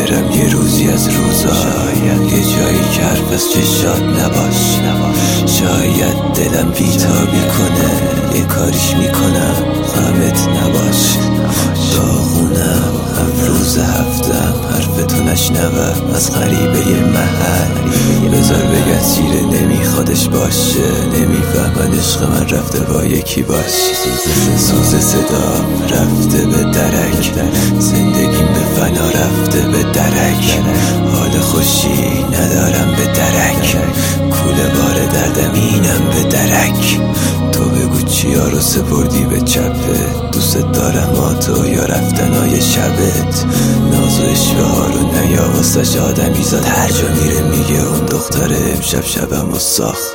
برم یه روزی از روزا، شاید یه جایی که حرف از چشات نباش. شاید دلم بیتابی کنه، یه کاریش میکنم غمت نباش. داغونم روز هفتم، حرفتو نشنوم از غریبه یه محل. بذار بگه چیره نمیخوادش باشه، نمیفهمن عشق من رفته با یکی باش. سوز صدا رفته به درک، زندگیم به فنا رفته به درک. حال خوشی ندارم به درک، کوله بار دردم اینم به درک. تو بگو چیا رو سپردی به چپه، دوست دارم آتو یا رفتنای شبت. ناز و اشوه ها رو نیا واسش آدمی زاد، هر جا میره میگه اون دختره امشب شبم و ساخت.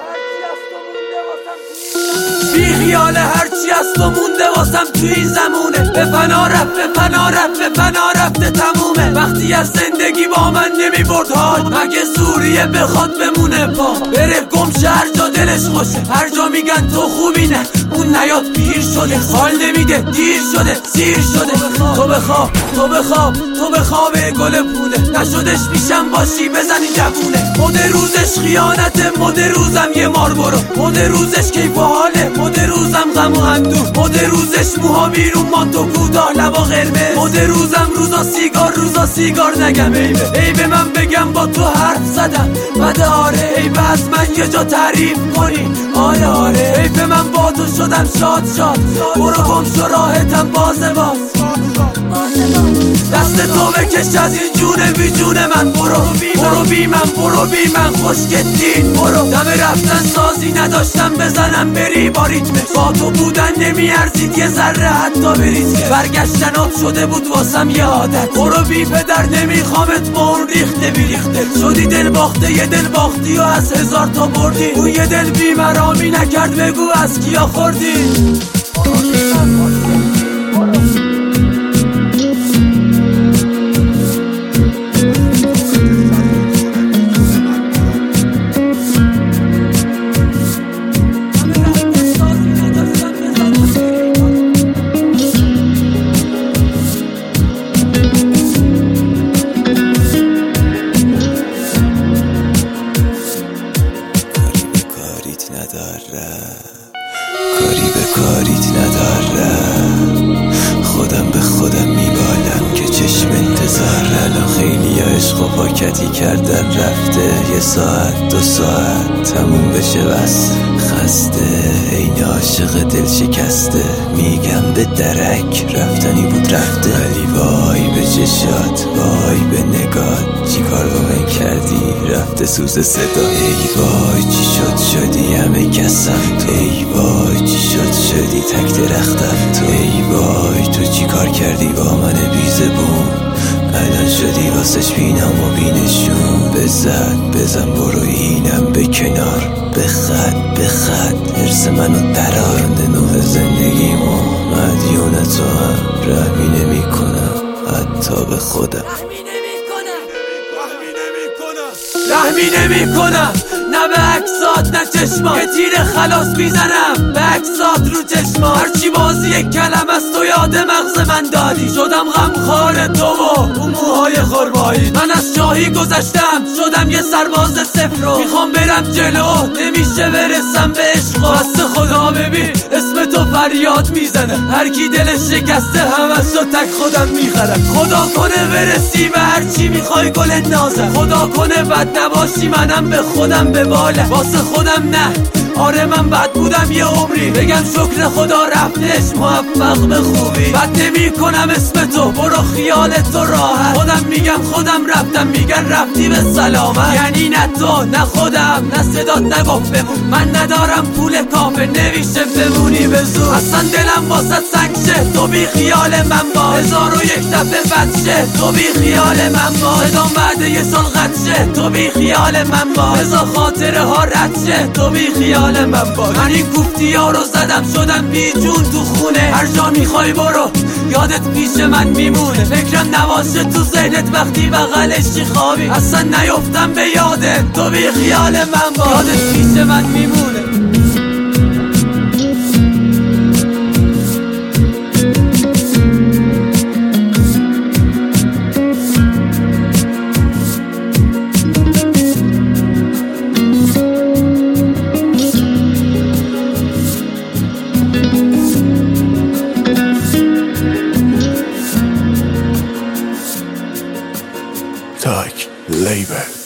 بی خیال هرچی از تو مونده واسم توی این زمونه، به فنا رفت به فنا رفت به فنا رفته تمومه. وقتی از زندگی با من نمی برد حال، مگه زوریه بخواد بمونه پا بره گمشه هر جا دلش خوشه. هر جا میگن تو خوبی نه اون نیاد پیر شده، حال نمیده دیر شده سیر شده. تو بخواب تو بخواب تو بخواب گل پونه، نشدش میشم باشی بزنی جوونه. مد روزش خیانته، مد روزم یه مار برو، مد روزش کیف و حاله، مد روزم غم و اندوه، مد روزش موها بیرون مانتو کوتاه لبا قرمز، مد روزم روزا سیگار نگم عیبه من بگم با تو حرف زدم بده. آره عیبه از من یه جا تعریف کنی، آره عیبه من با تو شدم شاد برو گم شو راحتم باز دست تو بکش از این جونه بی جون من. برو بی من خوشگتین برو. دم رفتن سازی نداشتم بزنم بری با ریتمش، با تو بودن نمیارزید یه ذره حتی بریز که برگشتنات شده بود واسم یه عادت. برو بی پدر نمیخوامت با اون ریخته بیریخته، شدی دل باخته یه دل باختی و از هزار تا بردی. اون یه دل بی مرامی نکرد بگو از کیا خوردی. کاری به کاریت ندارم، خودم به خودم میبالم که چشم انتظار. الان خیلی عشق و پاکتی کردن رفته، یه ساعت دو ساعت تموم بشه بس. خسته این عاشق دل شکسته، میگم به درک رفتنی بود رفته. ولی وای به چشات وای به نگات، چی کار با من کردی رفته سوز صدا. ای وای چی شدی همه کسم تو، ای وای چی شدی تک درختم تو. ای وای تو چی کار کردی با من بی زبون، الان شدی واسش بینم و بینشون. بزن برو اینم به کنار، بخد حرس منو درارنده. نوع زندگیمو مدیون تو هم رحمی نمی کنم حتی به خودم. رحمی نمی کنم نه به عکسات نه چشما، که تیر خلاص میزنم به عکسات رو چشما. هرچی بازی یک کلم از تو یاد مغز من دادی، شدم غمخوار تو و اون موهای خرمایی. من از شاهی گذشتم شدم یه سرباز صفر رو، میخوام برم جلو نمیشه برسم به عشق. دست خدا ببین اسم تو فریاد میزنه، هر کی دلش شکسته همش رو تک خودم میخرم. خدا کنه برسی به هرچی میخوای گل نازم، خدا کنه بد نباشی منم به خودم به باله. واسه خودم نه آره من بد بودم یه عمری، بگم شکر خدا رفتش موفق به خوبی. بد نمی کنم اسم تو برو خیال تو راحت، خودم میگم خودم رفتم میگن رفتی به سلامت. یعنی نه تو نه خودم نه صدات نگفت بمون، من ندارم پول کافه نویشه بمونی به زور. اصلا دلم واسه سنگ شه تو بی خیال من با، 1001 دفعه بد شه تو بی خیال من با. صدام بعد یه سال قد شه تو بی خیال من با، بذار خاطره ها رد شه تو بی خیال من با. من این کوفتی ها رو زدم شدم بی جون تو خونه، هر جا میخوای برو یادت پیش من میمونه. فکرم نباشه تو ذهنت وقتی بغلشی خوابی، اصلا نیفتم به یادت تو بی خیال من با، یادت پیش من میمونه. تاک لیبل.